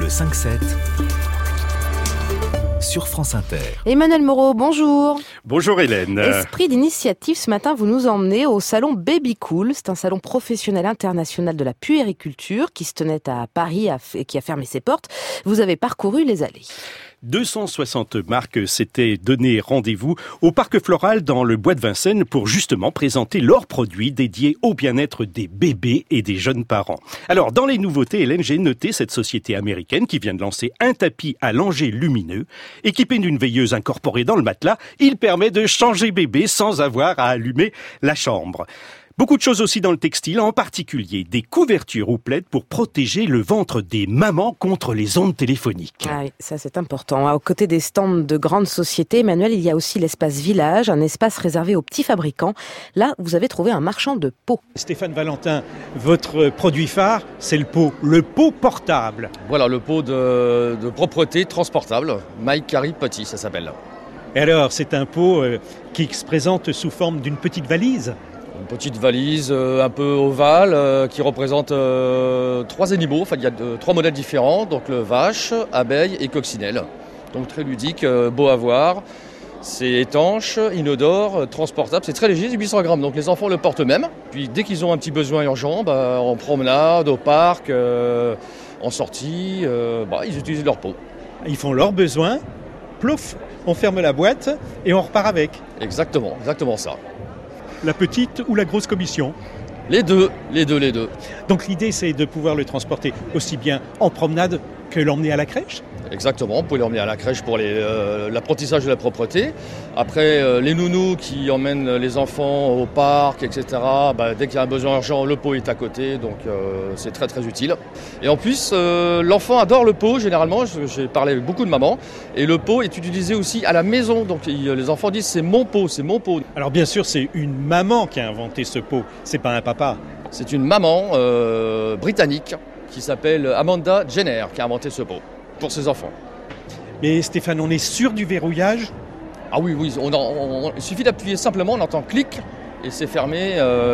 Le 5-7 sur France Inter. Emmanuel Moreau, bonjour. Bonjour Hélène. Esprit d'initiative, ce matin, vous nous emmenez au salon Baby Cool. C'est un salon professionnel international de la puériculture qui se tenait à Paris et qui a fermé ses portes. Vous avez parcouru les allées. 260 marques s'étaient donné rendez-vous au Parc Floral dans le Bois de Vincennes pour justement présenter leurs produits dédiés au bien-être des bébés et des jeunes parents. Alors, dans les nouveautés, Hélène, j'ai noté cette société américaine qui vient de lancer un tapis à langer lumineux. Équipé d'une veilleuse incorporée dans le matelas, il permet de changer bébé sans avoir à allumer la chambre. Beaucoup de choses aussi dans le textile, en particulier des couvertures ou plaids pour protéger le ventre des mamans contre les ondes téléphoniques. Ah oui, ça c'est important. Aux côtés des stands de grandes sociétés, Emmanuel, il y a aussi l'espace village, un espace réservé aux petits fabricants. Là, vous avez trouvé un marchand de pots. Stéphane Valentin, votre produit phare, c'est le pot portable. Voilà, le pot de propreté transportable, My Carry Potty, ça s'appelle. Et alors, c'est un pot qui se présente sous forme d'une petite valise. Une petite valise un peu ovale qui représente 3 animaux. Enfin, il y a 3 modèles différents, donc le vache, abeille et coccinelle. Donc très ludique, beau à voir. C'est étanche, inodore, transportable, c'est très léger, 800 grammes. Donc les enfants le portent eux-mêmes. Puis dès qu'ils ont un petit besoin urgent, en promenade, au parc, en sortie, ils utilisent leur pot. Ils font leurs besoins, plouf, on ferme la boîte et on repart avec. Exactement ça. La petite ou la grosse commission? Les deux. Donc l'idée, c'est de pouvoir le transporter aussi bien en promenade que l'emmener à la crèche? Exactement, vous pouvez l'emmener à la crèche pour l'apprentissage de la propreté. Après, les nounous qui emmènent les enfants au parc, etc., dès qu'il y a un besoin urgent, le pot est à côté, donc c'est très très utile. Et en plus, l'enfant adore le pot, généralement, j'ai parlé avec beaucoup de mamans, et le pot est utilisé aussi à la maison, donc les enfants disent c'est mon pot. Alors bien sûr, c'est une maman qui a inventé ce pot, c'est pas un papa. C'est une maman britannique qui s'appelle Amanda Jenner qui a inventé ce pot pour ses enfants. Mais Stéphane, on est sûr du verrouillage? Ah oui, il suffit d'appuyer simplement, on entend clic et c'est fermé,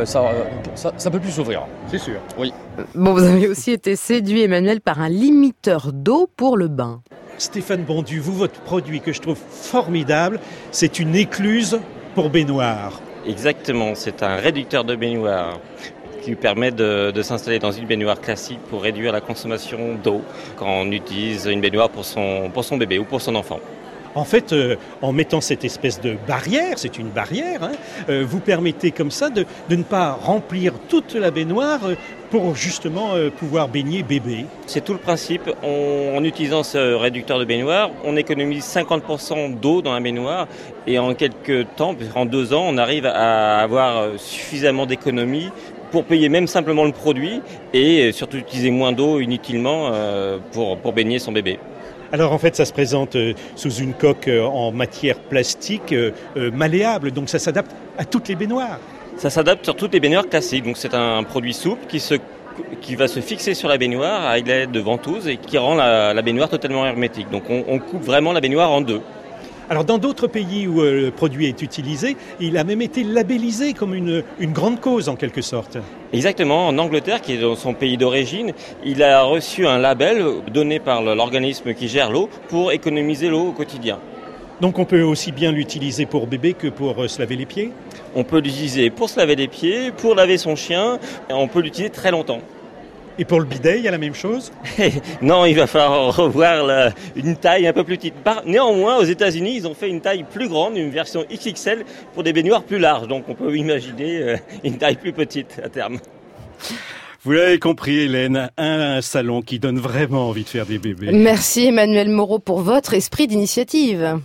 ça peut plus s'ouvrir. C'est sûr. Oui. Bon, vous avez aussi été séduit, Emmanuel, par un limiteur d'eau pour le bain. Stéphane Bondu, votre produit que je trouve formidable, c'est une écluse pour baignoire. Exactement, c'est un réducteur de baignoire qui permet de s'installer dans une baignoire classique pour réduire la consommation d'eau quand on utilise une baignoire pour son bébé ou pour son enfant. En fait, en mettant cette espèce de barrière, c'est une barrière, vous permettez comme ça de ne pas remplir toute la baignoire pour justement pouvoir baigner bébé. C'est tout le principe. En utilisant ce réducteur de baignoire, on économise 50% d'eau dans la baignoire et en quelques temps, en 2 ans, on arrive à avoir suffisamment d'économies pour payer même simplement le produit et surtout utiliser moins d'eau inutilement pour baigner son bébé. Alors en fait ça se présente sous une coque en matière plastique malléable, donc ça s'adapte à toutes les baignoires. Ça s'adapte sur toutes les baignoires classiques, donc c'est un produit souple qui va se fixer sur la baignoire avec l'aide de ventouses et qui rend la baignoire totalement hermétique. Donc on coupe vraiment la baignoire en 2. Alors dans d'autres pays où le produit est utilisé, il a même été labellisé comme une grande cause en quelque sorte. Exactement, en Angleterre, qui est dans son pays d'origine, il a reçu un label donné par l'organisme qui gère l'eau pour économiser l'eau au quotidien. Donc on peut aussi bien l'utiliser pour bébé que pour se laver les pieds? On peut l'utiliser pour se laver les pieds, pour laver son chien, et on peut l'utiliser très longtemps. Et pour le bidet, il y a la même chose? Non, il va falloir revoir une taille un peu plus petite. Néanmoins, aux États-Unis, ils ont fait une taille plus grande, une version XXL pour des baignoires plus larges. Donc on peut imaginer une taille plus petite à terme. Vous l'avez compris, Hélène, un salon qui donne vraiment envie de faire des bébés. Merci Emmanuel Moreau pour votre esprit d'initiative.